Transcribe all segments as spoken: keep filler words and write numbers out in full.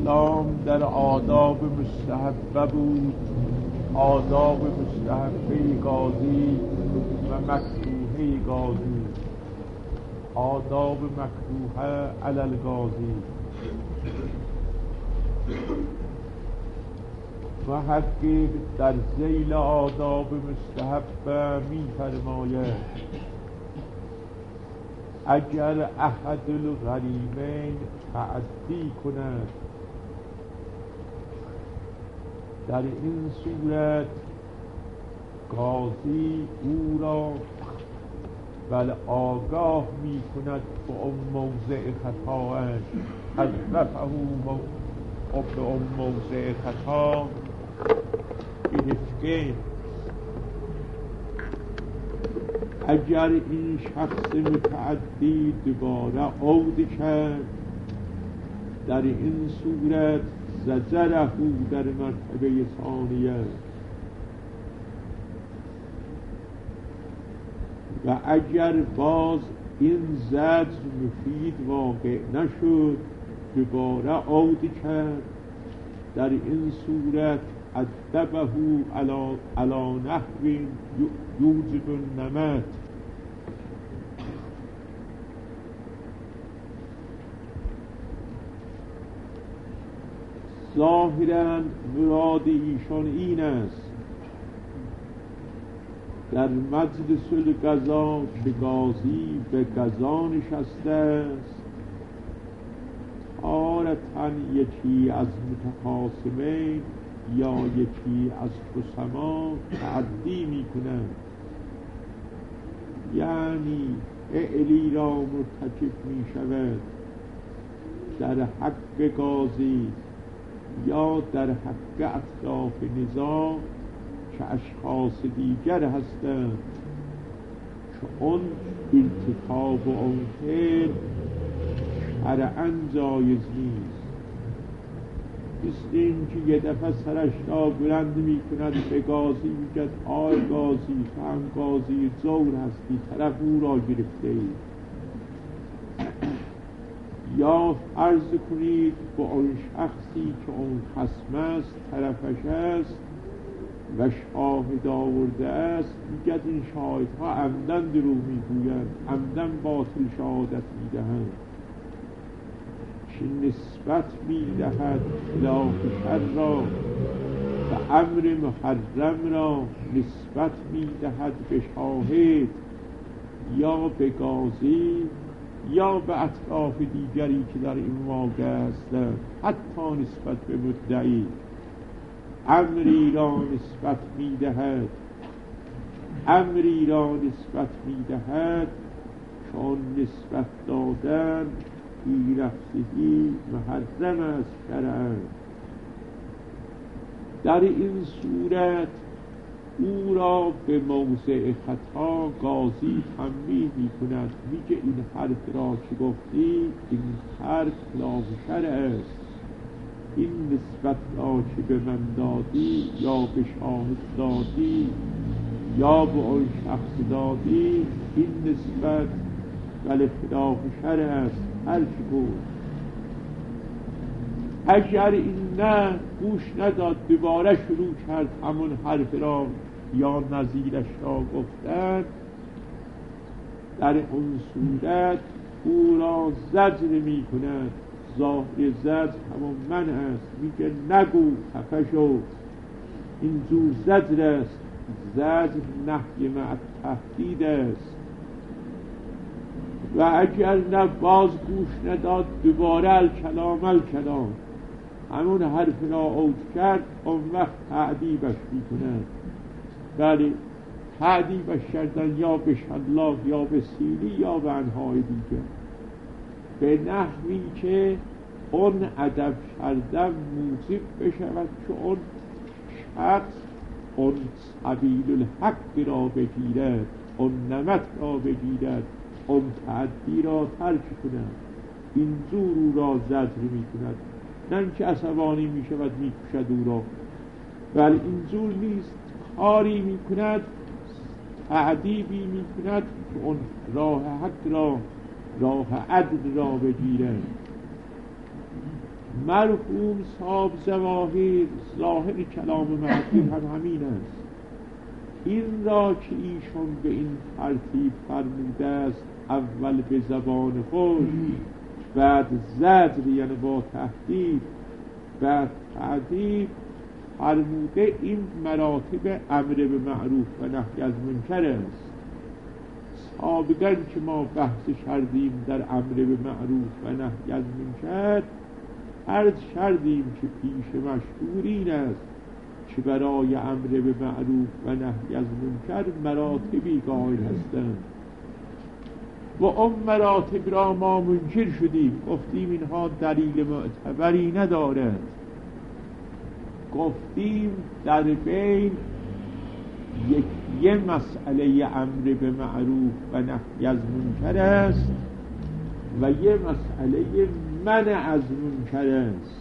اسلام در آداب مستحبه بود، آداب مستحبه قاضی و مکروهه قاضی. آداب مکروهه علی القاضی و حقی در ذیل آداب مستحبه می فرماید اگر احد الغریمین تعدی کند، در این صورت قاضی او را بل آگاه می کند به اون موضع خطاش، از رفعه به اون موضع خطا گرفته. اگر این شخص متعدی دوباره عود کرد، در این صورت زجره در مرتبه ثانیه، و اگر باز این زجر مفید واقع نشد، دوباره عود کرد، در این صورت ادبه علی نحو یوجب النمط. ظاهراً مراد ایشان این است در مجلس القضا که قاضی به قضا نشسته است، تارةً یکی از متخاصمین یا یکی از خصما تعدی می کنند، یعنی فعلی را مرتکب می شود در حق قاضی یا در حق اطراف نزاع که اشخاص دیگر هستند، که اون ارتکاب و اون فعل شرعاً جایز نیست. مثل این که یه دفعه سرش را بلند می کند به قاضی میگد آی قاضی، تو هم قاضی جور هستی، طرف او را گرفته ای. یا فرض کنید با اون شخصی که اون خصم است طرفش است و شاهد آورده است، میگد این شاهدها عمدن دروغ میگویند، عمدن باطل شهادت میدهند، که نسبت میدهد خلاف شر را و امر محرم را نسبت میدهد به شاهد یا به قاضی یا به اطراف دیگری که در این واقع هستند، حتی نسبت به مدعی امری را نسبت میدهد امری را نسبت میدهد چون نسبت دادن بی نفسهی محرم است شرعاً. در این صورت او را به موضع خطا قاضی تنبیه می کند، میگه این حرف را که گفتی این حرف خلاف شرع است، این نسبت را که به من دادی یا به شاهد دادی یا به اون شخص دادی، این نسبت ولی خلاف شرع است. هر چی بود اگر این نه گوش نداد، دوباره شروع کرد همون حرف را یا نظیرش را گفتن، در اون صورت او را زجر می کند. ظاهر زجر همون من است، میگه نگو، خفه شو، این جور زجر است. زجر نهی مع تهدید است. و اگر نه باز گوش نداد، دوباره الکلام الکلام همون حرف را اوج کرد، اون وقت تعدیبش میکنند. بله، تعدیبش کردن یا به شلاق یا به سیلی یا به انهای دیگر، به نحوی که اون ادب کردن موجب بشود که اون شخص اون سبیل الحق را بگیرد، اون نمط را بگیرد، اون تعدی را ترک کند. این زور او را زجر می کند، نه که عصبانی می شود می کشد او را، ولی این زور نیست، کاری می کند، تعدیبی می کند که اون راه حق را، راه عدل را بگیرد. مرحوم صاحب ظواهر ظاهر کلام مهدی هم همین است. این را که ایشون به این ترتیب فرموده است، اول به زبان خود، بعد زجر یعنی با تهدید، بعد تعذیب، فرموده این مراتب امر به معروف و نهی از منکر است. سابقا که ما بحث کردیم در امر به معروف و نهی از منکر، عرض کردیم که پیش مشهور این است که برای امر به معروف و نهی از منکر مراتبی قائل هستند و اون مراتب را ما منکر شدیم، گفتیم اینها دلیل معتبری ندارد. گفتیم در بین یک یه مسئله امر به معروف و نهی از منکر است و یه مسئله منع از منکر است.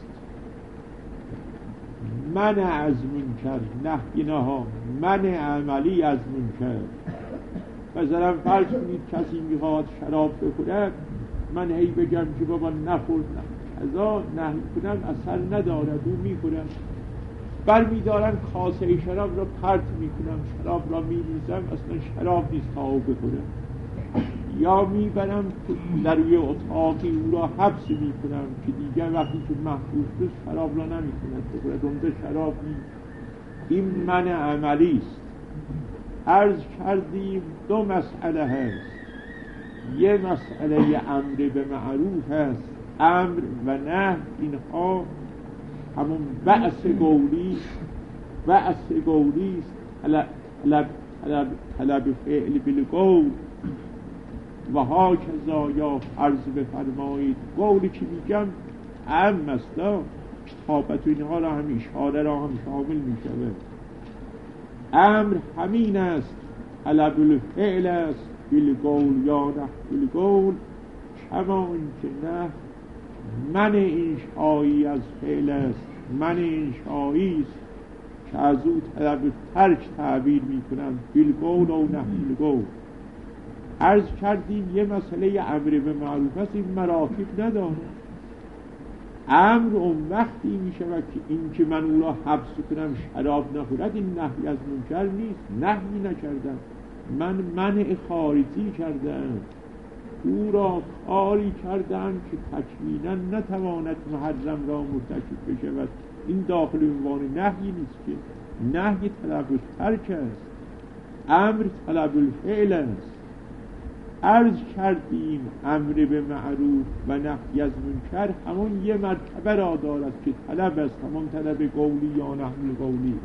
منع از منکر، نهی نها، منع عملی از منکر. مثلا فرض کنید کسی میخواد شراب بخورد، من هی بگم که بابا نخور، ازا نهی کنم اثر ندارد، او میخورد. برمیدارن کاسه شراب را پرت میکنم، شراب را میریزم، اصلا شراب نیست تا او بخورم. یا میبرم در یه اتاقی او را حبس میکنم که دیگر وقتی که محبوس است شراب را نمیتوند بخورد، اونجا شراب نیست. این منع عملی است. عرض کردیم دو مسئله هست. یه مسئله امر به معروف هست، امر و نهی اینها همون بعث قولی بعث قولی است، طلب طلب طلب طلب فعل بالقول و ها کذا. یا عرض بفرمایید قولی که میگم عام است، کتابت و اینها را هم اشاره را هم شامل میشود. امر همین است، طلب الفعل است بالقول یا نهی بالقول، کما اینکه نه من انشایی از فعل است، من انشایی است که از او طلب ترک تعبیر میکنم بالقول و نهی بالقول. عرض کردیم یه مسئله امر به معروف است، این مراتب نداره. امر اون وقتی میشود که این که من او را حبس کنم شراب نخورد، این نهی از منکر نیست. نهی نکردم، من منع خارجی کردم، او را کاری کردم که تکمیلا نتواند محرم را مرتکب بشود. این داخل عنوان نهی نیست، که نهی طلب ترک است، امر طلب الفعل است. عرض کردیم امر به معروف و نهی از منکر همون یه مرتبه را دارد که طلب است، همون طلب قولی یا نهی قولی.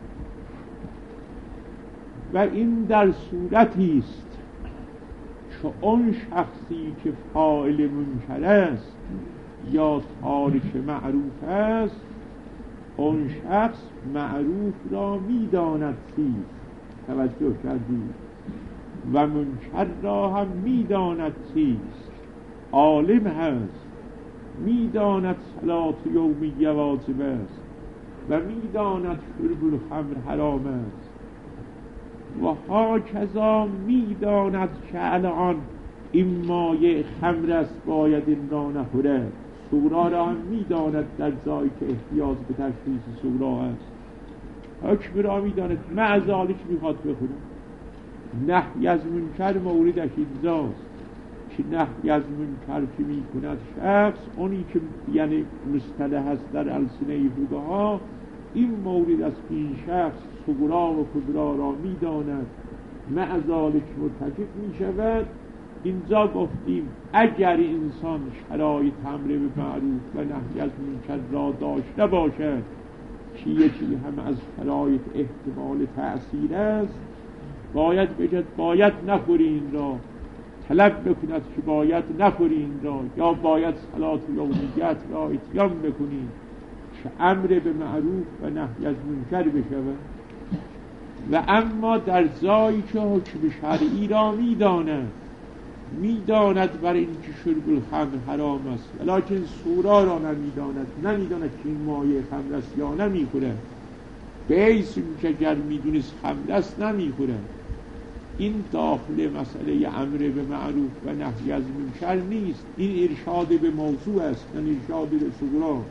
و این در صورتی است که اون شخصی که فاعل منکر است یا تارک معروف است، اون شخص معروف را میداند چیست، توجه کردید، و منکر را هم میداند چیست، عالم هست، میداند صلات یومیه واجب است و میداند شرب الخمر حرام است و ها کذا میداند که الان این مایه خمر است باید این را نخوره. سورا را هم میداند در جایی که احتیاج به تشخیص سورا است، حکم را میداند، معذالک میخواد بخوره. نهی از منکر موردش اینجاست که نهی از منکر که میکند شخص، اونی که یعنی مصطلح هست در السنه فقها، این مورد از این شخص صغرا و کبرا را میداند، معذالک مرتکب میشود. اینجا گفتیم اگر انسان شرایط امر به معروف و نهی از منکر را داشته باشد که یکی هم از شرایط احتمال تأثیر است، باید بگد باید نخوری این را، طلب بکند که باید نخوری این را، یا باید صلات یومیت را اتیان بکنی که امر به معروف و نهی از منکر بشود. و اما در جایی که حکم شرعی را میداند، میداند برای اینکه شرب الخمر حرام است، ولیکن سورا را نمیداند، نمیداند که این مایه خمر است یا نمیخوره، به ایس که اگر میدونست خمر است نمیخوره. این داخل مسئله امر به معروف و نهی از منکر نیست. این ارشاد به موضوع است، نه ارشاد به صغرا.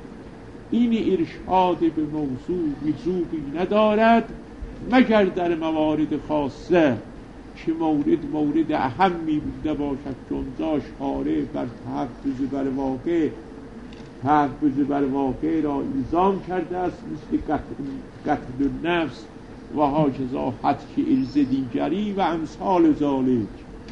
این ارشاد به موضوع لزومی ندارد مگر در موارد خاصه که مورد مورد اهمی بوده باشد، چون دا شارع بر تحفظ بر واقع تحفظ بر واقع را الزام کرده است، مثل قتل النفس و حاجزا حتک ارز دیگری و امثال ذالک،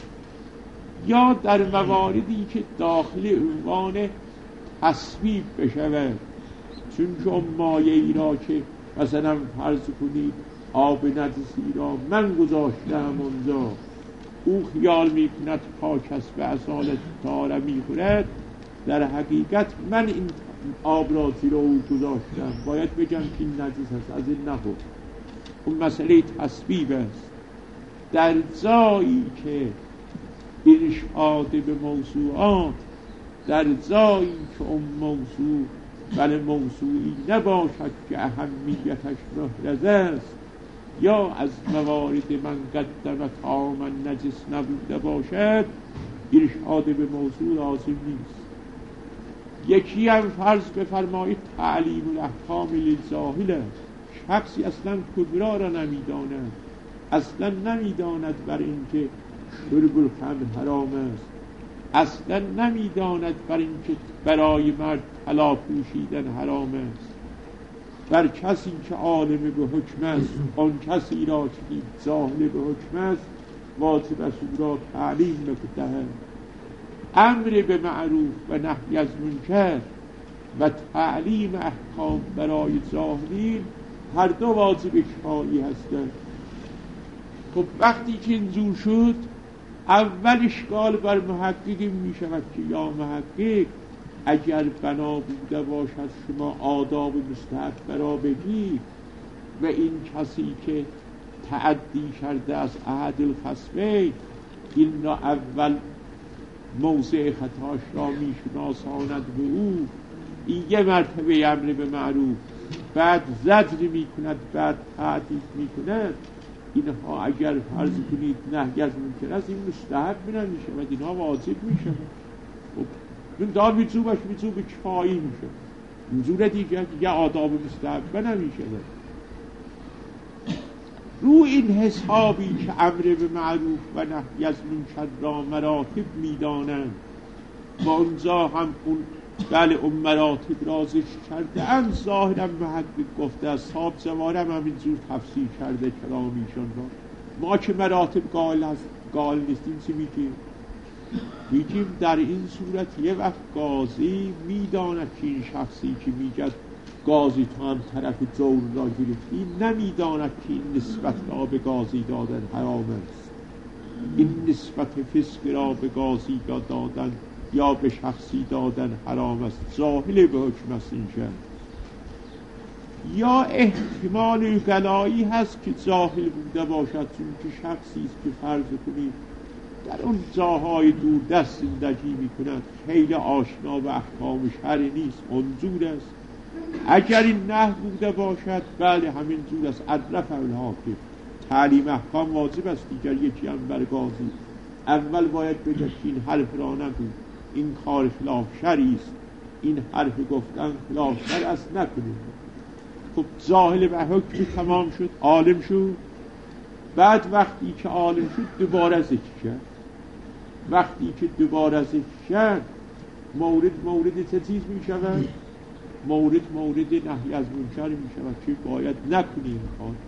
یا در مواردی که داخل عنوان تصویب بشود، چون که مایه ای را که مثلا فرض کنید آب نجسی را من گذاشتم اونجا، او خیال میکند پاک است به اصالت تاره میخورد، در حقیقت من این آب را زیر او گذاشتم، باید بگم که این نجس است، از این نخور. اون مسئله تصویب است. در جایی که ارشاد به موضوعات، در جایی که اون موضوع بله موضوعی نباشد که اهمیتش محرز است، یا از موارد من قدم طعاما نجس نبوده باشد، ارشاد به موضوع لازم نیست. یکی هم فرض بفرمایید تعلیم الاحکام للجاهل است. شخصی اصلا کبرا را نمیداند، اصلا نمیداند بر اینکه شرب الخمر حرام است، اصلا نمیداند بر اینکه برای مرد طلا پوشیدن حرام است. بر کسی که عالم به حکم است، آن کسی را که جاهل به حکم است، واجب است او را تعلیم بدهد. امر به معروف و نهی از منکر و تعلیم احکام برای جاهلین هر دو واجب کفایی هستند. خب وقتی که اینجور شد، اول اشکال بر محقق می شود که یا محقق اگر بنا بوده باشد شما آداب مستحب برا بگی و این کسی که تعدی کرده از احد الخصمین، این را اول موضع خطاش را می شناساند به او، این یه مرتبه امر به معروف، بعد زجر می کند، بعد تعدیل می کند، اینها اگر فرض کنید نهی از منکر است، این مستحب می نمیشه و اینها واجب می شود. این دار میچوبش میچوب کفایی میشه، اینجور دیگه یه آداب مستحب نمیشه. رو این حسابی که امر به معروف و نهی از منکر را مراتب میدانند و اونجا هم اون بله اون مراتب را ذکر کرده اند، ظاهرا محقق گفته است، صاحب زوارم هم اینجور تفسیر کرده کلامیشون را. ما که مراتب قائل هست قائل نیستیم چی میگیم؟ میگیم در این صورت یه وقت قاضی میداند که این شخصی که میگه قاضی تو هم طرف جور را گرفتی، نمیداند که این نسبت را به قاضی دادن حرام است، این نسبت فسق را به قاضی دادن یا به شخصی دادن حرام است، جاهل به حکم است این شخص. یا احتمال غنایی هست که جاهل بوده باشد، چون که شخصی است که فرض کنید در اون جاهای دور دست زندگی می کند، خیلی آشنا به احکام شرعی نیست، منظور است. اگر این نه بوده باشد، بله همین جور است، عرف الحاکم، تعلیم احکام واجب است دیگر. یکی هم بر قاضی اول باید بگه که این حرف را نگو، این کار خلاف شرعی است، این حرف گفتن خلاف شرع است، نکنید. خب جاهل به حکم تمام شد، عالم شد، بعد وقتی که عالم شد دوباره ذکر کرد. وقتی که دوباره ذکر کرد، مورد مورد چه چیز می شود؟ مورد مورد نهی از منکر می شود که باید نکنیم.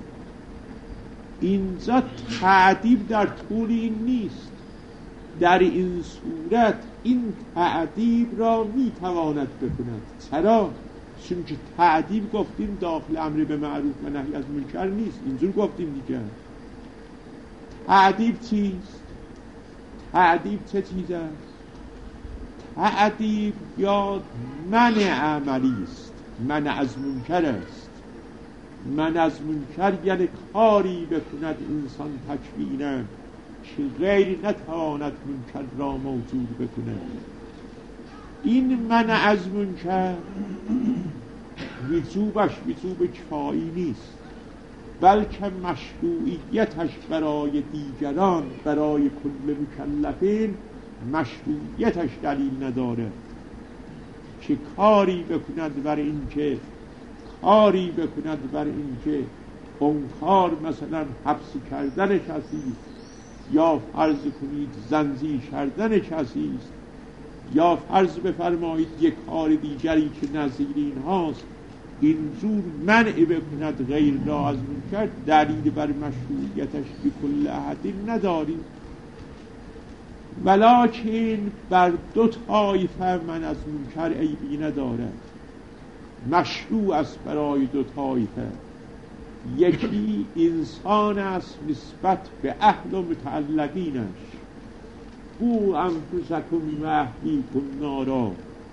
اینجا تعدیب در طول این نیست. در این صورت این تعدیب را می تواند بکند. چرا؟ چون که تعدیب گفتیم داخل امر به معروف و نهی از منکر نیست، اینجور گفتیم دیگه. تعدیب چیست؟ تعدیب چه چیز است؟ تعدیب یا منع عملی است، منع از منکر است. منع از منکر یعنی کاری بکند انسان تکوینا که غیر نتواند منکر را موجود بکند. این منع از منکر وجوبش وجوب کفایی نیست، بلکه مشروعیتش برای دیگران، برای کل مکلفین مشروعیتش دلیل نداره که کاری بکند بر این که کاری بکند بر این که اون کار مثلا حبس کردن کسی یا فرض کنید زنجیر کردن کسی است یا فرض بفرمایید یک کار دیگری که نظیر این هاست، اینجور منع بکند غیر را از منکر، دلیل بر مشروعیتش به کل احدی نداریم. ولکن بر دو طایفه من از منکر عیبی نداره، مشروع است برای دو طایفه. یکی انسان است نسبت به اهل و متعلقینش، او انفسکم و اهلیکم نارا،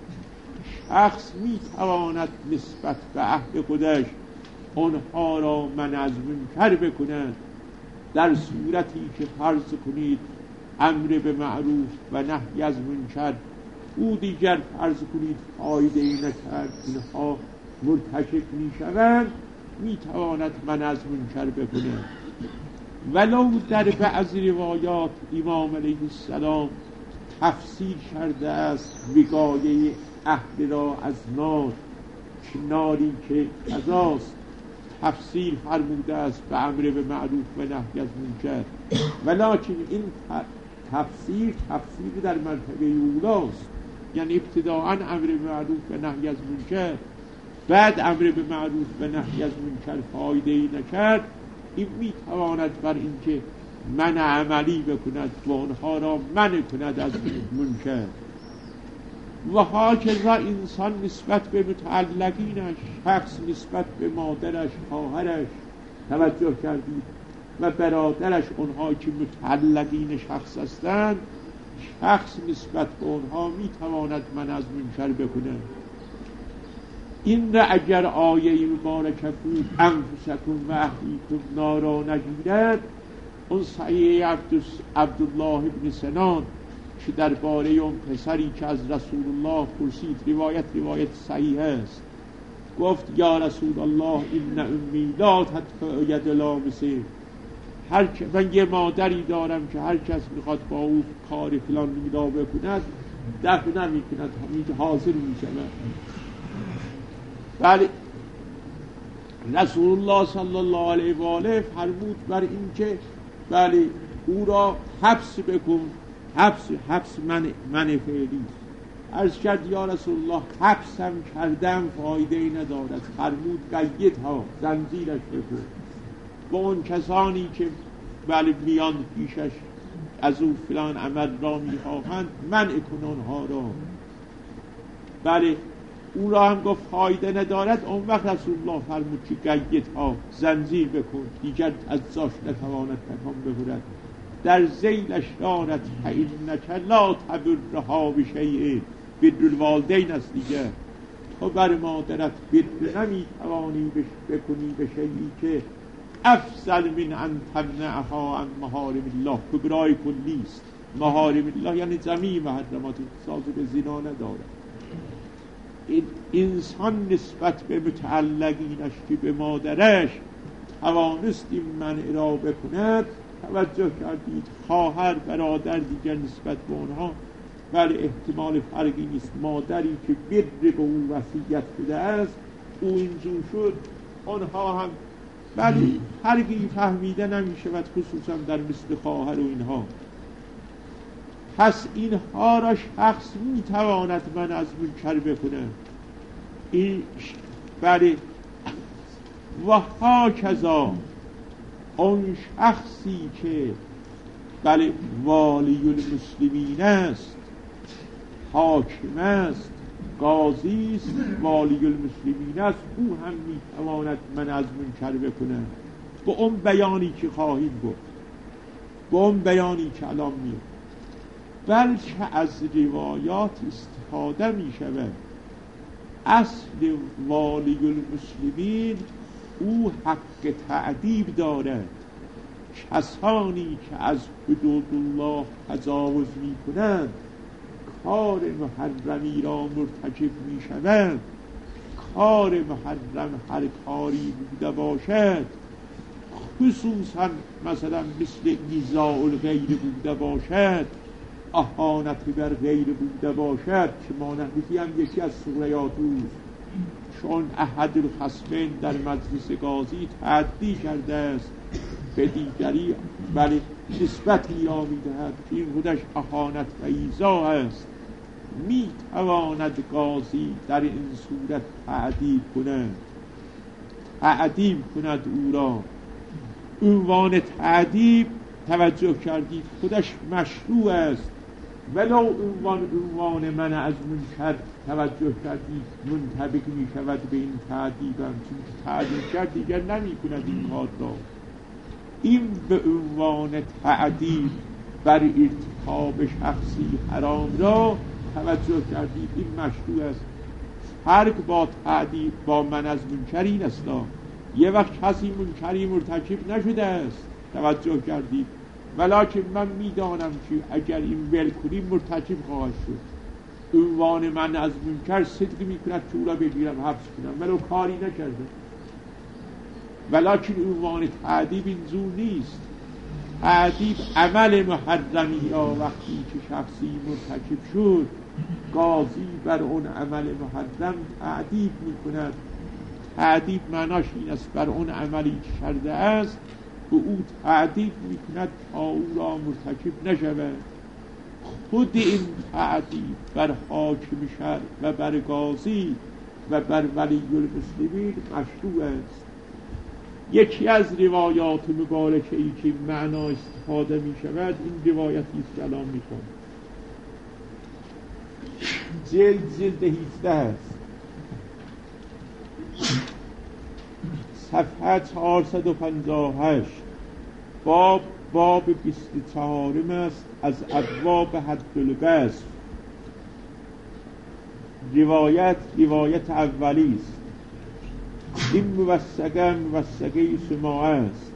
شخص میتواند نسبت به اهل خودش آنها را منع از منکر بکند در صورتی که فرض کنید امر به معروف و نهی از منکر او دیگر فرض کنید فایده ای نکرد، اینها مرتکب میشوند، میتواند منع از منکر بکند. ولو در بعض روایات امام علیه السلام تفسیر کرده است وقایه اهل را از نار، که ناری که قضاست، تفسیر فرموده است به امر به معروف و نهی از منکر، ولکن این تفسیر تفسیر در مرتبه اولاست، یعنی ابتداءً امر به معروف و نهی از منکر، بعد امر به معروف و نهی از منکر فایده ای نکرد، این میتواند بر اینکه منع عملی بکند و آنها را منع کند از منکر. و هاکذا انسان نسبت به متعلقینش، شخص نسبت به مادرش، خواهرش، توجه کردید، و برادرش، اونها که متعلقین شخص هستند، شخص نسبت به اونها میتواند منع از منکر بکند. این را اگر آیه مبارکه بود انفسکم و اهلیکم نارا نگیرد، اون صحیح عبدالله ابن سنان که درباره اون پسری که از رسول الله پرسید، روایت روایت صحیح است، گفت یا رسول الله این امی لا تدفع ید لامسه، هر من یه مادری دارم که هر کس میخواد با او کار فلان میدا بکند دفع نمی کند، همین حاضر میشه. بله رسول الله صلی الله علیه و آله فرمود بر این که بله او را حبس بکن، حبس حبس من من فعلی. عرض کرد یا رسول الله حبسم کردم فایده ای ندارد، فرمود قید ها، زنجیرش بکن، با اون کسانی که بله میان پیشش از او فلان عمل را میخواهند منع کن آنها را. بله اون را هم گفت فایده ندارد، اون وقت رسول الله فرمود که قید ها، زنجیر بکن، دیگر از جاش نتواند تکان ببرد. در ذیلش دارد فإنک لا تبرها بشیء، بر الوالدین است دیگه، تو بر مادرت بر نمیتوانی بکنی به شیئی که افضل من ان تمنعها عن محارم الله، کبرای کلی است. محارم الله یعنی جمیع محرمات، اختصاص به زنا ندارد. این انسان نسبت به متعلقینش که به مادرش توانست این منع را بکند، توجه کردید خواهر برادر دیگر نسبت به اونها ولی احتمال فرقی نیست. مادری که بر به اون وصیت شده است او اینجور شد، آنها هم ولی فرقی فهمیده نمیشه و خصوصا در مثل خواهر و اینها. پس اینها را شخص میتواند من از منکر بکنه. این بله و هاکذا اون شخصی که بله والی المسلمین است، حاکم است، قاضی است، والی المسلمین است، او هم میتواند من از منکر بکنه با اون بیانی که خواهید گفت، با اون بیانی که الان میاد. بلکه از روایات استفاده می شود. اصل والی المسلمین او حق تعدیب دارد. کسانی که از حدود الله تجاوز می کنند، کار محرمی را مرتکب می شوند، کار محرم هر کاری بوده باشد خصوصا مثلا مثل ایذاء الغیر بوده باشد، اهانت بر غیر بوده باشد که مانندگی هم یکی از سوریات اوست. چون احد الخصمین در مجلس قاضی تعدی کرده است به دیگری، ولی نسبتی را می‌دهد که این خودش اهانت و ایذا است، می تواند قاضی در این صورت تعدیب کند تعدیب کند او را. عنوان تعدیب توجه کردید خودش مشروع است، ولو عنوان عنوان من از منکر توجه کردید منطبق می شود به این تعدیب هم، چون تعدیب کرد دیگر نمی کند این کار را. این به عنوان تعدیب بر ارتکاب شخصی حرام را توجه کردید، این مشروع است. فرق با تعدیب با من از منکر این است، یه وقت کسی منکری مرتکب نشده است توجه کردید، ولکن من میدانم که اگر این ول کنیم مرتکب خواهد شد. عنوان من از منکر صدق میکند که او را بگیرم حبس کنم، ولو کاری نکرده. ولکن عنوان تعدیب این زور نیست. تعدیب عمل محرمی را وقتی که شخصی مرتکب شد، قاضی بر اون عمل محرم تعدیب میکند. تعدیب معناش این است بر اون عملی که کرده است به او تعدیب میکند تا او را مرتکب نشود. خود این تعدیب بر حاکم شرع و بر قاضی و بر ولی المسلمین مشروع است. یکی از روایات مبارکه ای که معنا استفاده می شود این روایتی است که الان می کنم. جلد جلد هیچده است، صفحه چهارصد و پنجاه و هشت، باب باب بیست و چهارم است از ابواب حد القذف. روایت روایت اولی است. این موثقه موثقه سماعه است.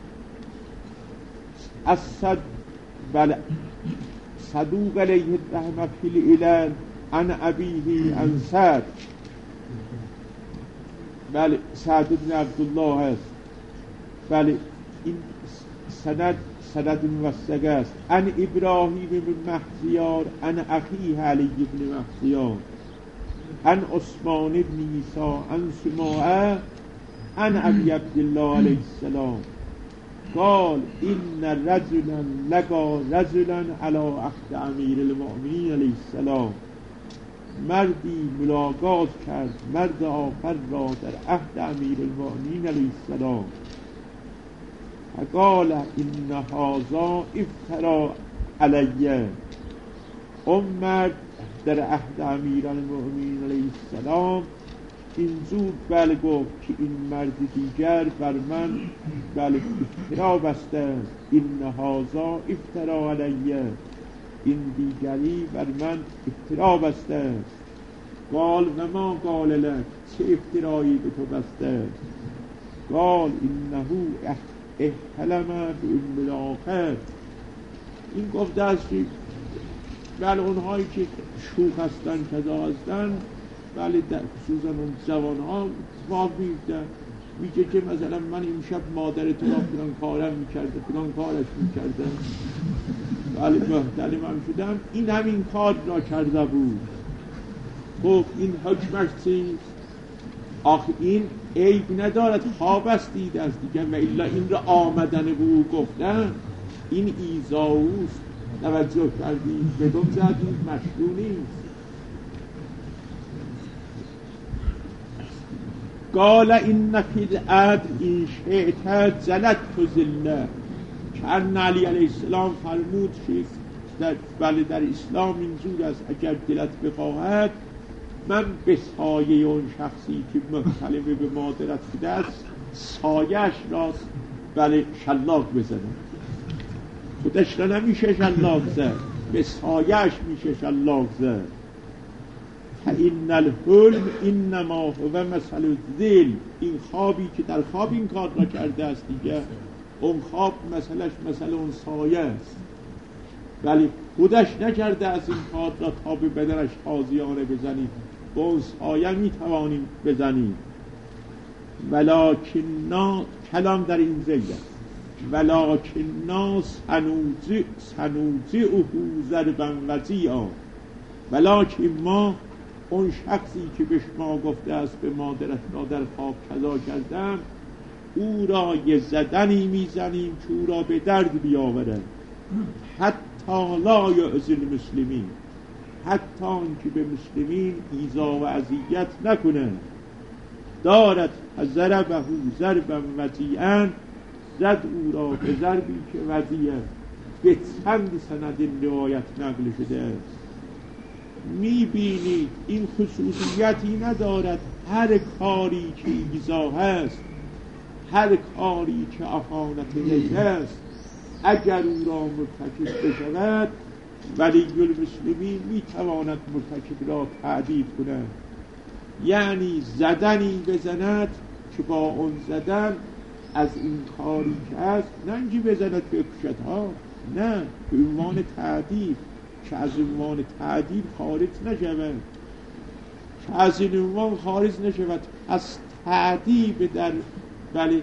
از صد بل صدوق علیه الرحمه فی العلل عن ابیه عن سعد، بله سعد بن عبدالله است. بله این سند سند موثقه است. عن ابراهیم بن مخزیار عن اخیه علی بن مخزیار عن عثمان بن عیسی عن سماعه عن ابی عبدالله علیه السلام قال ان رجلا لقى رجلا علی عهد امیر المؤمنین علیه السلام، مردی ملاقات کرد مرد آخر را در عهد امیر المؤمنین علیه السلام. فقال ان هذا افترا علیه، اون مرد در عهد امیر المؤمنین علیه السلام این زود بله گفت که این مرد دیگر بر من بله افترا بسته است. این هذا افترا علیه، این دیگری بر من افترا بسته است. قال و ما قال لك، چه افترایی به تو بسته است؟ قال انه احتلم به الاخر، این گفته است که بله اونهایی که شوخ هستن کذا هستن، بله خصوصا اون جوان ها اتفاق میفته، میگه که مثلا من امشب مادر تو را فلان کارم میکرده فلان کارش میکرده، بله محتلم هم شدم، این همین کار را کرده بود. خب این حکمش چیست؟ آخه این عیب ندارد، خواب است دیده است دیگه، و الا این را آمدن به او گفتن این ایذا اوست. توجه کردید بدون زد این مشروع نیست. قال این فی العدل این شئت جلت تو ذله، که علی علیه السلام فرمود در بله در اسلام اینجور است اگر دلت بخواهد من به سایه اون شخصی که مختلف به مادرت شده است سایش را بله شلاق بزنم، خودش را نمیشه شلاق زد، به سایش میشه شلاق زد. فإن الحلم انما هو مثل الذل، این خوابی که در خواب این کار را کرده است دیگه، اون خواب مثلش مثل اون سایه است، ولی خودش نکرده از این کار را تا به بدنش تازیانه بزنید، با اون سایه میتوانیم بزنیم. ولکن کلام در این زید است، ولکن ناس سنوزعه ضربا وضیعا، ولکن ما اون شخصی که به شما گفته است به مادرت را در خواب کذا کردم، او را یه زدنی میزنیم که او را به درد بیاورد، حتی لا یعزی المسلمین، حتی آنکه به مسلمین ایذا و اذیت نکنند. دارد ضربه ضربا وضیعا، زد او را به ضربی که وضیع به چند سند روایت نقل شده است. میبینید این خصوصیتی ندارد هر کاری که ایذا هست، هر کاری که اهانت نیست است، اگر او را مرتکب بشود ولی المسلمین میتواند مرتکب را تعدیب کند، یعنی زدنی بزند که با اون زدن از این کاری که هست نه اینکه بزند بکشد ها، نه، به عنوان تعدیب، که از عنوان تعدیب خارج نشود، که از این عنوان خارج نشود. از تعدیب در بله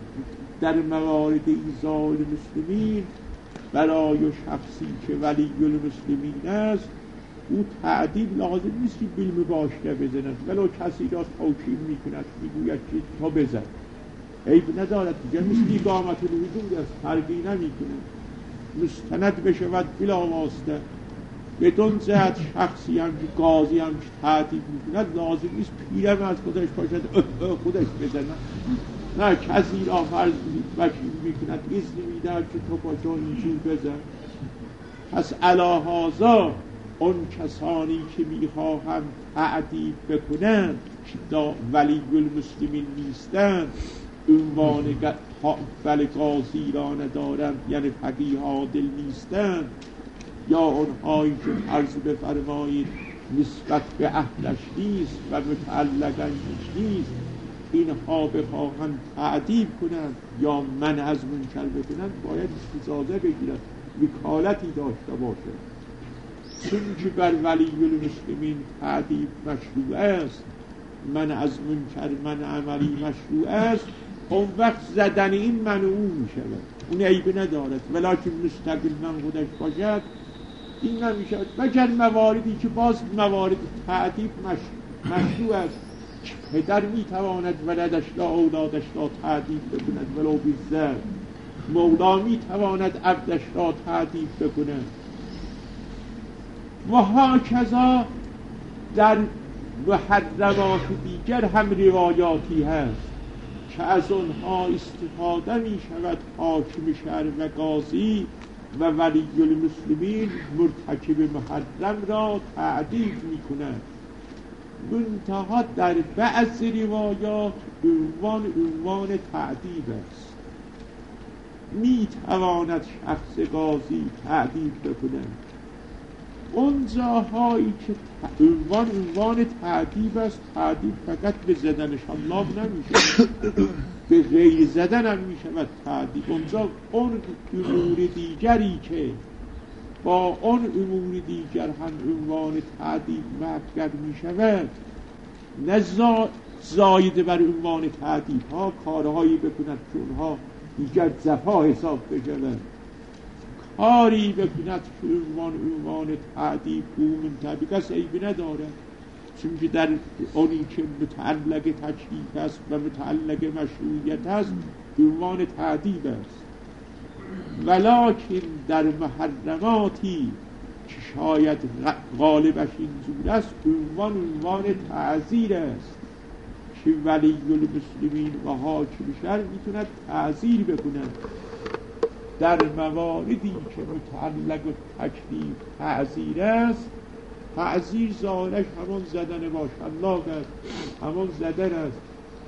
در موارد ایذاء المسلمین برای شخصی که ولی المسلمین است، او تعدیب لازم نیست که بالمباشره بزند، ولو کسی را توکیل میکند میگوید که تا بزن، عیب ندارد دیگر، مثل اقامت الحدود است، فرقی نمیکنه، مستند بشود بلا واسطه. بدون زد شخصی هم که قاضی هم که تعدیب میکند لازم نیست پیرم از خودش باشد خودش بزند، نه، کسی را فرض وکیل میکند اذن میدهد که تو پاشو اینجور بزن. پس علی هذا اون کسانی که میخواهند تعدیب بکنند که ولی المسلمین نیستند، عنوان بل قاضی را ندارند، یعنی فقیه عادل نیستند، یا اونهایی که عرض بفرمایید نسبت به اهلش نیست و متعلقش نیست، اینها بخواهند تعدیب کنند یا من از منکر بکنند، باید استجازه بگیرند، وکالتی داشته باشد. چون که بر ولی المسلمین تعدیب مشروع است، من از منکر من عملی مشروع است، اون وقت زدن این منعوت می شود، اون عیب ندارد، ولیکن مستقل من خودش باشد این نمی شود، مگر مواردی که باز موارد تعدیب مشروع است، پدر می تواند ولدش را اولادش را تعدیب بکند ولو بالزر، مولا می تواند عبدش را تعدیب بکند. و هاکذا در محرمات دیگر هم روایاتی هست که از آنها استفاده می شود حاکم شهر و قاضی و ولی المسلمین مرتکب محرم را تعدیب می کند. منتها در بعض روایات عنوان عنوان تعدیب است، می تواند شخص قاضی تعدیب بکند. اون جاهایی که عنوان عنوان تعدیب است، تعدیب فقط به زدنش الله نمیشه، به غیر زدن هم میشود تعدیب. اونجا اون امور دیگری که با اون امور دیگر هم عنوان تعدیب مطرح میشود، نه زاید بر عنوان تعدیب ها کارهایی بکند که اونها دیگر جفا حساب بشود، کاری بکند که عنوان عنوان تعدیب او منطبق است، عیبی ندارد، چون که در اونی که متعلق تکلیف است و متعلق مشروعیت است عنوان تعدیب است. ولکن در محرماتی که شاید غالبش این جور است، عنوان عنوان تعزیر است که ولی المسلمین و حاکم شهر میتوند تعزیر بکند. در مواردی که متعلق و تکلیف تعزیر است، تعزیر ظاهرش همان زدن باش الله است، همان زدن است،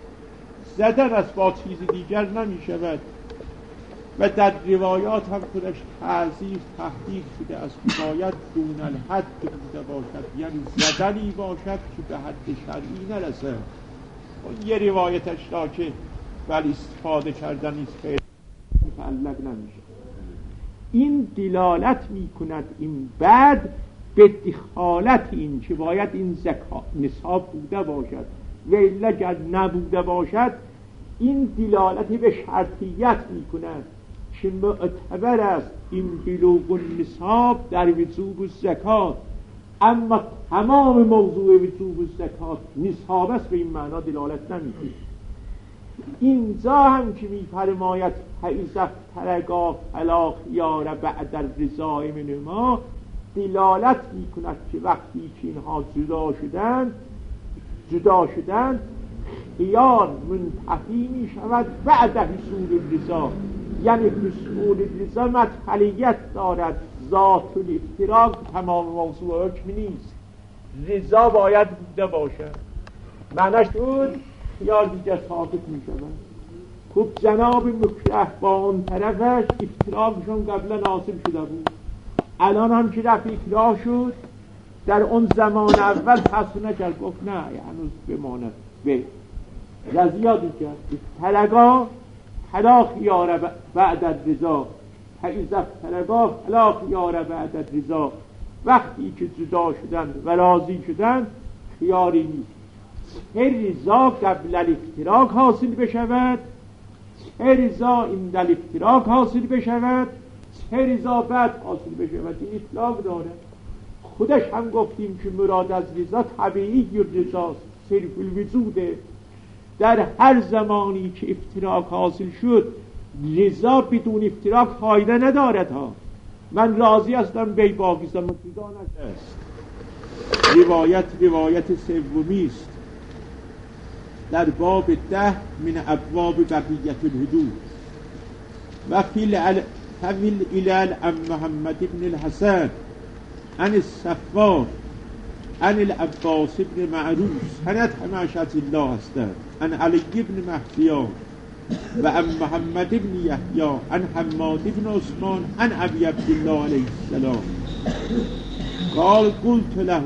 زدن است، با چیز دیگر نمی شود. و در روایات هم خودش تعزیر تحقیق شده است، باید دون الحد بوده باشد، یعنی زدنی باشد که به حد شرعی نرسه. اون یه روایتش را که ولی استفاده کردن نیست خیلی متعلق نمیشه. این دلالت میکند این بعد به دخالت این که باید این زکات نصاب بوده باشد و الا اگر نبوده باشد، این دلالت به شرطیت میکند که معتبر است این بلوغ النصاب در وجوب زکات، اما تمام موضوع وجوب زکات نصاب است به این معنا دلالت نمیده. اینجا هم که می‌فرماید فاذا افترقا فلا خیار بعد الرضا من ما، دلالت می‌کند که وقتی که اینها جدا شدند جدا شدند خیار منتفی می‌شود بعد حصول الرضا، یعنی حصول الرضا مدخلیت دارد، ذات الافتراق تمام موضوع حکم نیست، رضا باید بوده باشد. معنیش بود خیار دیگر ثابت می شود. خب جناب مکره با اون طرفش افتراقشون قبلا حاصل شده بود، الان هم که رفت اکراه شد در اون زمان اول حسو نکرد، گفت نه هنوز بماند به رضیاتی کرد افترقا فلا خیار بعد الرضا، فاذا افترقا فلا خیار بعد الرضا، وقتی که جدا شدن و راضی شدن خیاری نیست. چه رضا قبل الافتراق حاصل بشود، چه رضا عند الافتراق حاصل بشود، چه رضا بعد حاصل بشود، این اطلاق داره. خودش هم گفتیم که مراد از رضا طبیعی رضاست، صرف الوجوده. در هر زمانی که افتراق حاصل شد رضا بدون افتراق فایده ندارد ها. من راضی هستم بی باقیستم رضا نشست. روایت روایت سومی است در باب ده من ابواب بقیت الحدود و فی العلل عن محمد بن الحسن عن الصفار عن العباس بن معروس سند همش از الله هستند، عن علی بن مهدیان و عن محمد بن یحیی عن حماد بن عثمان عن ابی عبدالله علیه السلام قال قلت له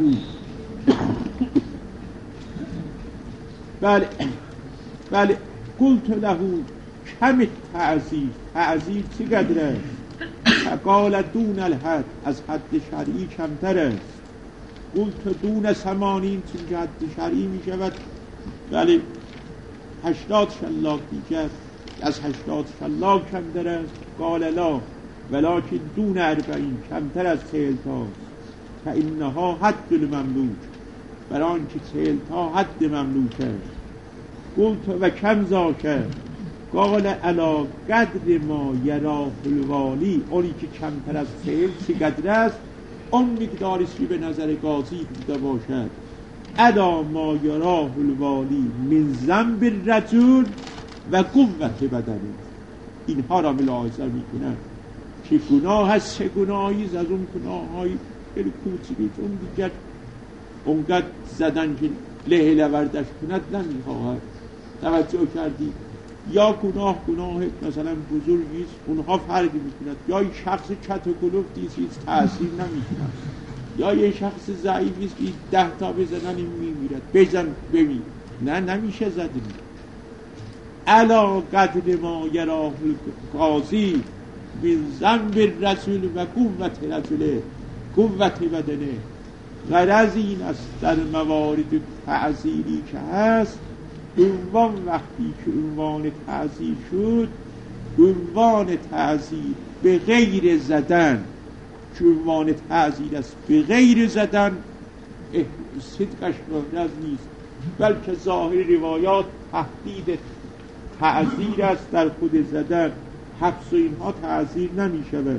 بله بله قلت له کم تعزیر، تعزیر چقدر است؟ فقال دون الحد، از حد شرعی کمتر است. قلت دون ثمانین، چون که حد شرعی می شود بله هشتاد شلاق دیگر، از هشتاد شلاق کمتر است. قال لا ولکن دون اربعین، کمتر از چهل تاست. فانها حد المملوک، برای آنکه چهل تا حد مملوک است. قلت و کم ذاکر؟ قال علا قدر ما یراه الوالی، اونی که کمتر از چهل چقدر است؟ اون مقداری است که به نظر قاضی بوده باشد. ادا ما یراه الوالی من ذنب الرجل و قوت بدنه، اینها را ملاحظه میکنن که گناه هست، چه گناهی از اون گناه های خیلی کوچیکی، اون دیگر اونقدر زدن که له لوردش کند نمیخواهد. توجه کردی؟ یا گناه گناه مثلا بزرگیست، اونها فرق میکند، یا این شخص کت و کلفتی است تأثیر نمیکند، یا یه شخص ضعیفیست که ده تا بزنن این میمیرد، بزن بمیر، نه نمیشه زدن. علا قدر ما یراه القاضی من ذنب الرسول و قوت رجله، قوت بدنه. غرض این است در موارد تعزیری که هست، عنوان وقتی که عنوان تعزیر شد، عنوان تعزیر به غیر زدن، که عنوان تعزیر است به غیر زدن، صدقش محرز نیست، بلکه ظاهر روایات تهدید تعزیر است در خود زدن، حبس و اینها تعزیر نمی شود.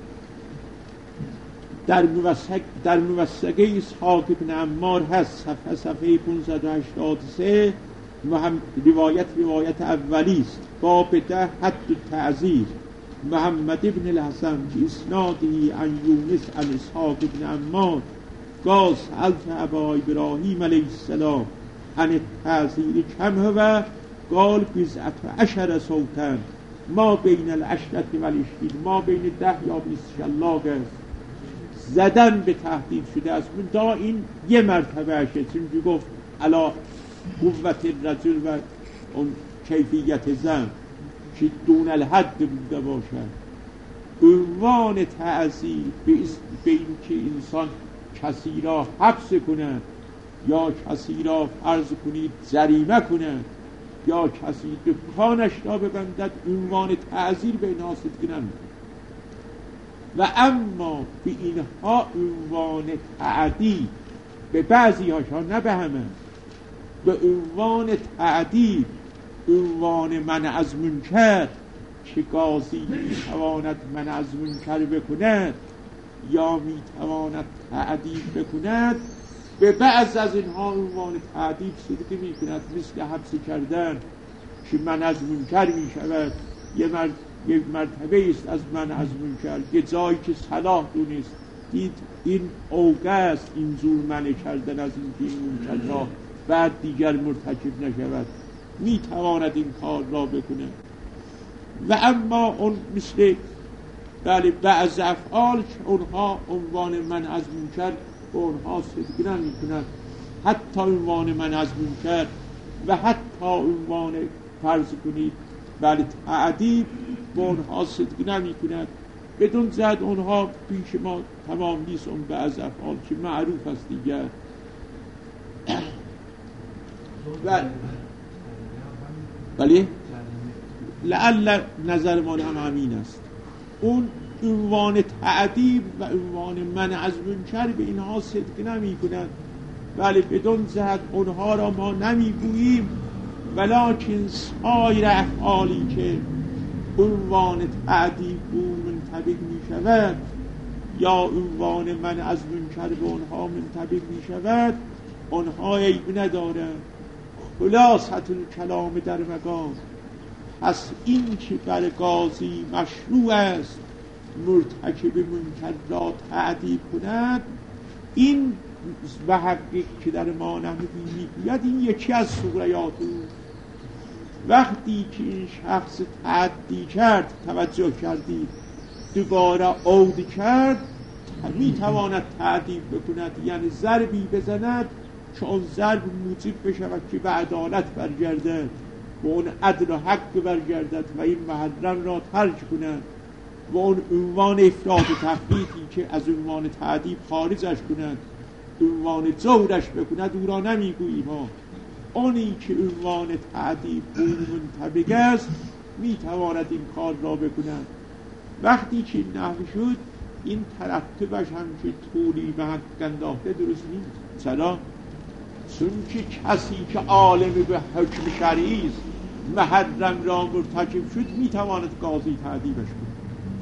در موثق در موثقه اسحاق بن عمار هست، صفحه صفحه پانصد و هشتاد و سه، روایت روایت اولی است، باب ده حد التعزیر. محمد بن الحسن که اسنادی عن یونس عن اسحاق بن عمار قال سألت ابا ابراهیم علیه السلام عن التعزیر کم هو؟ قال بضعة عشر صوتا ما بین العشرة و العشرین، ما بین ده یا بیست شلاق است. زدن به تهدید شده است، من دا این یه مرتبه هشه، چون گفت علا قوت رجل و اون کیفیت زن که دون الحد بوده باشد. عنوان تعزیر به این که انسان کسی را حبس کنه یا کسی را فرض کنید جریمه کنه، یا کسی دکانش را ببندد عنوان تعزیر به اینها صدقه نمی‌کند. و اما به اینها عنوان تعدیب، به بعضی هاشا نه به همه، به عنوان تعدیب، عنوان من از منکر که قاضی میتواند من از منکر بکند یا میتواند تعدیب بکند، به بعض از اینها عنوان تعدیب صدقه میکند، مثل حبس کردن که من از منکر میشود، یه مرد یک مرتبه است از من از منکر، یه جایی که صلاح دونست دید این اوقع است این زور منع کردن از این که این منکر را بعد دیگر مرتکب نشود، میتواند این کار را بکنه. و اما اون مثل بله بعض افعال که اونها عنوان من از منکر به اونها صدقه نمی کند، حتی عنوان من از منکر و حتی عنوان فرض کنید بله تعدیب به اونها صدقه نمی کند. بدون زد اونها پیش ما تمام نیست اون بعض افعال که معروف است دیگر. بله بله لعل نظر ما هم همین است. اون عنوان تعدیب و عنوان من از منکر به اینها صدقه نمی کند. بله بدون زد اونها را ما نمی گوییم، ولکن سایر افعالی که عنوان تعدیب او منطبق می شود یا عنوان من از منکر به اونها منطبق می شود، اونها عیب ندارند. خلاصة الکلام در مقام پس این که بر قاضی مشروع است مرتکب منکر را تعدیب کند، این و حقیق که در ما نحوی میگوید این یکی از سوریات او. وقتی که این شخص تعدی کرد، توجه کردید، دوباره عود کرد، میتواند تعدیب بکند، یعنی ضربی بزند که اون ضرب موجب بشود که به عدالت برگردد و اون عدل و حق برگردد و این محرم را ترک کند و اون عنوان افراط و تفریطی که از عنوان تعدیب خارجش کند، عنوان جورش بکند، او را نمیگوییم ها. اونی که عنوان تعدیب اون منطبق است میتواند این کار را بکند. وقتی که نحوی شد این ترتبش هم که طولی به حق انداخته درست نیست. چرا؟ چون که کسی که عالم به حکم شرعی است محرم را مرتکب شد میتواند قاضی تعدیبش کند.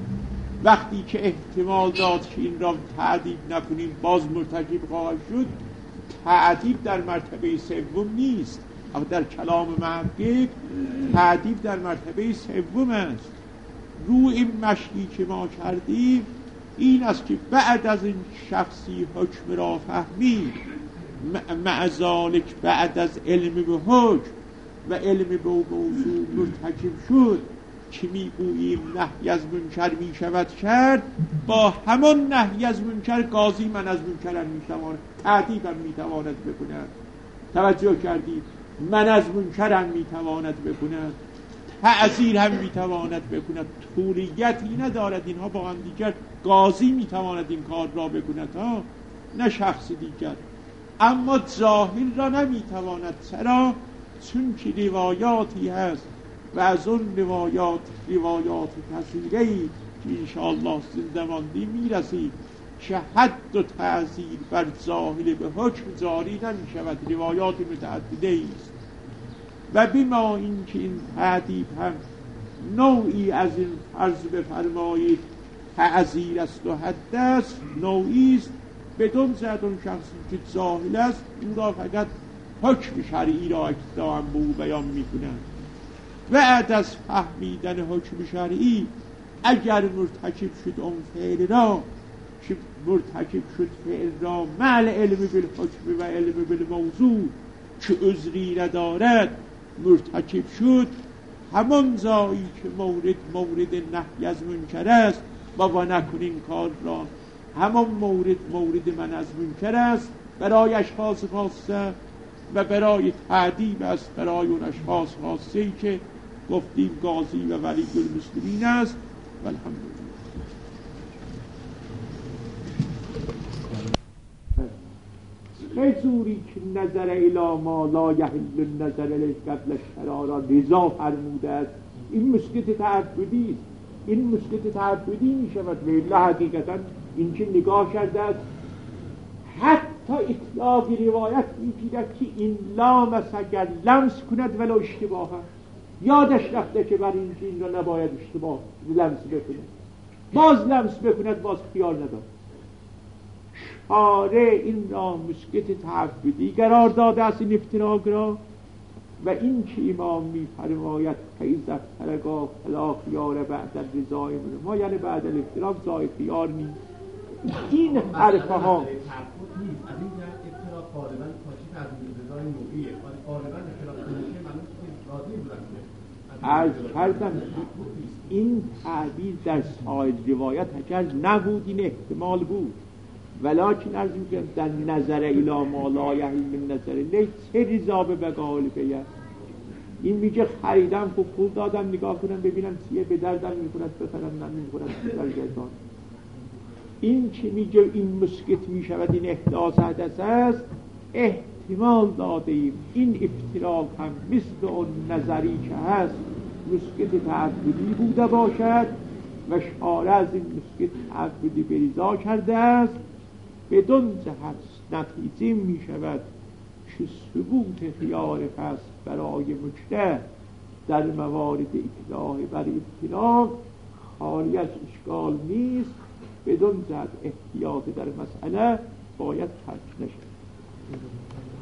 وقتی که احتمال داد که این را تعدیب نکنیم باز مرتکب خواهد شد، تعدیب در مرتبه سوم نیست، اما در کلام محقق تعدیب در مرتبه سوم است. رو این مشی که ما کردیم این است که بعد از این شخصی حکم را فهمید، مع ذالک بعد از علم به حکم و علم به موضوع مرتکب شد که میگوییم نهی از منکر می شود کرد، با همان نهی از منکر قاضی من از منکر هم می تواند تعدیب هم می تواند بکند. توجه کردید؟ من از منکر هم می تواند بکند، تعزیر هم می تواند بکند، طولیتی ندارد. اینها با هم دیگر قاضی می تواند این کار را بکند ها، نه شخص دیگر. اما جاهل را نمی تواند. چرا؟ چون که روایاتی هست و از اون روایات روایات کثیره‌ای که انشاءالله زنده ماندی میرسید که حد و تعزیر بر جاهل به حکم جاری نمی شود، روایات متعدده است. و بما این که این تعدیب هم نوعی از این فرض بفرمایید تعزیر است و حد است، نوعی است، بدون زد اون شخصی که جاهل است او را فقط حکم شرعی را اقتداء به او بیان می کنند. بعد از فهمیدن حکم شرعی اگر مرتکب شد اون فعل را که مرتکب شد فعل را مع علم بالحکم و علم بالموضوع که عذری ندارد مرتکب شد، همان جایی که مورد مورد نهی از منکر است و و نکنین کار را، همان مورد مورد من از منکر است برای اشخاص خاصه و برای تعدیب است برای اون اشخاص خاصه‌ای که گفتیم قاضی و ولی المسلمین است. و الحمدلله. نزوری که نظر الی ما لا یحل نظر الیه قبل الشرع را رضا فرموده است. این مسکت تعبدی است، این مسکت تعبدی می شود. و حقیقتا این که نگاه کرده است حتی اطلاق روایت میگیرد که این لامس اگر لمس کند ولو اشتباه هست، یادش رفته که بر این این را نباید اشتباه لمس بکند، باز لمس بکند، باز خیال ندارد. شارع این را مسکت تعبدی قرار داده است این افتراق را. و این که امام می فرماید خیزت ترگاه فلا خیار بعد الرضای منه ما، یعنی بعد الافتراق زای خیار نیست. این حرفه ها از این افتراق غالبا پاچی تضمین رضای نوعیه، غالبا افتراق نوعیه منوش که راضی بودن. از کردم این تعبیر در سایر روایت اگر نبود این احتمال بود، ولیکن از این در نظر الی ما لا یحل من نظر الیه چه رضا به بقال بیه. این میگه خریدم خب پول دادم نگاه کنم ببینم چیه، به دردم میخورد بخرم نمیخورد در گردان. این که میگه این مسکت میشود این احداث حدث است، احتمال داده ایم این افتراق هم مثل اون نظری که هست مسکت تعبدی بوده باشد و شارع از این مسکت تعبدی بریزا کرده است. بدون جهت نتیجه می شود که ثبوت خیار پس برای مجتهد در موارد اکراه بر افتراق خالی از اشکال نیست. بدون جهت احتیاط در مسئله باید ترک نشد.